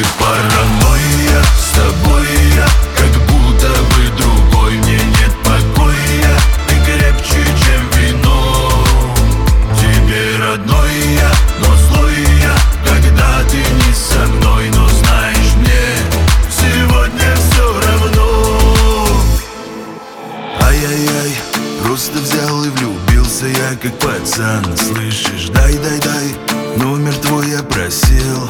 паранойя, с тобой я как будто бы другой. Мне нет покоя, ты крепче, чем вино. Тебе родной я, но злой я, когда ты не со мной. Но знаешь, мне сегодня все равно. Ай-яй-яй, просто взял и влюбился я как пацан. Слышишь, дай номер твой я просил.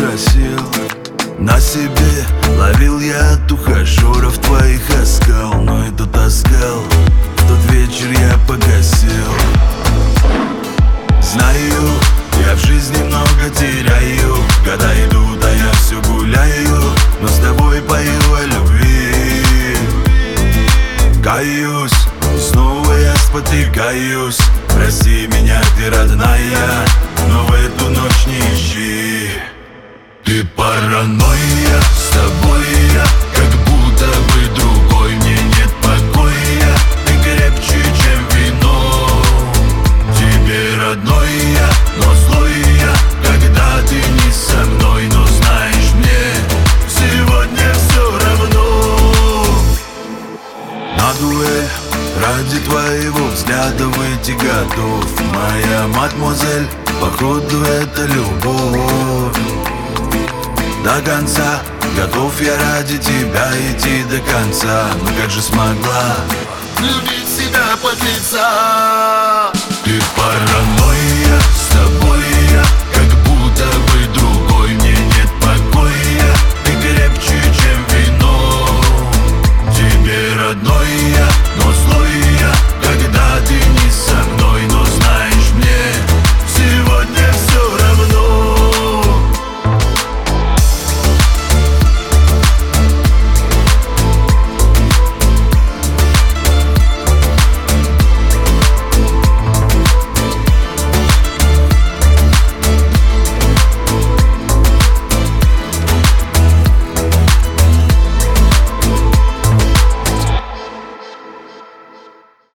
На себе ловил я от ухажеров твоих оскал. Но этот оскал в тот вечер я погасил. Знаю, я в жизни много теряю. Года идут, а я все гуляю. Но с тобой пою о любви. Каюсь, снова я спотыкаюсь. Прости меня, ты родная, но в эту ночь не ищи. Ты паранойя, с тобой я как будто бы другой. Мне нет покоя, ты крепче, чем вино. Тебе родной я, но злой я, когда ты не со мной. Но знаешь, мне сегодня все равно. На дуэль ради твоего взгляда выйти готов. Моя мадемуазель, походу это любовь. До конца готов я ради тебя идти до конца. Но как же смогла любить себя под лица? Ты паранойя,